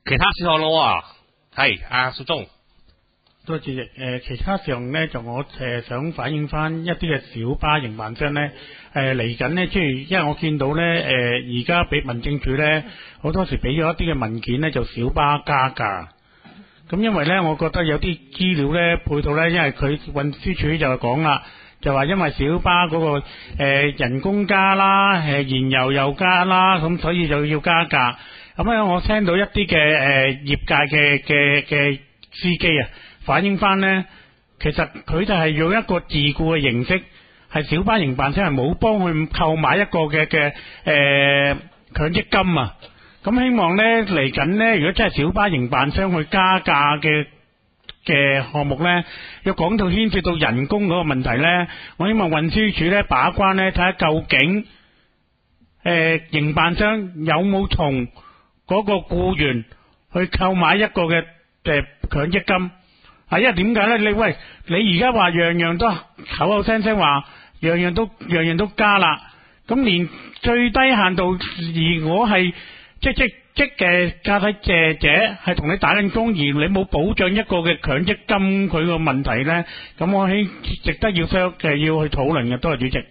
其他事項咯喎，係阿少忠。 多謝主席。其他上咧就我想反映翻一啲嘅小巴營辦商咧，嚟緊咧，即係因為我見到咧，而家俾民政處咧好多時俾咗一啲嘅文件咧，就小巴加價。咁因為咧，我覺得有啲資料咧配套咧，因為佢運輸署就講啦，就話因為小巴嗰個人工加啦，燃油又加啦，咁所以就要加價。咁咧，我聽到一啲嘅業界嘅司機啊，反映翻咧，其實佢就係用一個自僱嘅形式，係小巴營辦商係冇幫佢購買一個嘅強積金啊。咁希望咧嚟緊咧，如果真係小巴營辦商去加價嘅項目咧，要講到牽涉到人工嗰個問題咧，我希望運輸署咧把關咧，睇下究竟營辦商有冇同嗰個僱員去購買一個嘅強積金。因為點解咧？你而家話樣樣都口口聲聲話樣樣都加啦，咁連最低限度，而我係即嘅駕駛者係同你打緊工，而你冇保障一個嘅強積金佢個問題咧，咁我希值得要去討論嘅。多謝主席。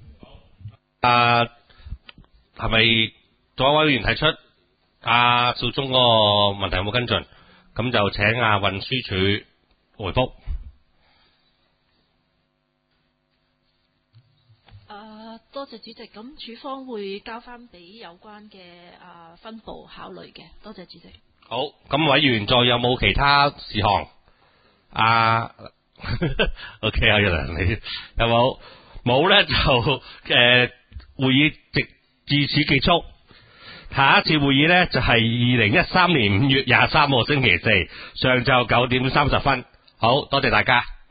係咪仲有位議員提出阿少忠個問題有冇跟進？咁就請阿運輸署回覆。 多謝主席。咁署方會交翻俾有關嘅分部考慮嘅。多謝主席。 好，咁委員再有冇其他事項？OK， 阿一良你有冇？冇咧就會議至此結束。下一次會議咧就係2013年5月23號星期四上晝9點30分。好多謝大家。